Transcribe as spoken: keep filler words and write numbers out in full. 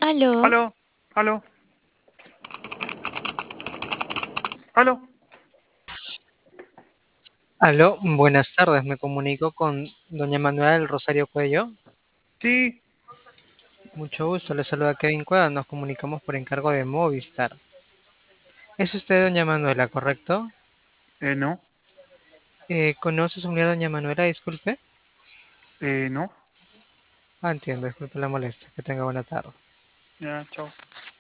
Aló, Aló, aló, aló. Aló, buenas tardes. Me comunico con doña Manuela del Rosario Cuello. Sí, Mucho gusto, le saluda Kevin Cueva. Nos comunicamos por encargo de Movistar. ¿Es usted doña Manuela, correcto? eh, no, Eh, ¿conoce a su mujer, doña Manuela? Disculpe. eh, no. Ah, entiendo, disculpe la molestia. Que tenga buena tarde. Ya, chao.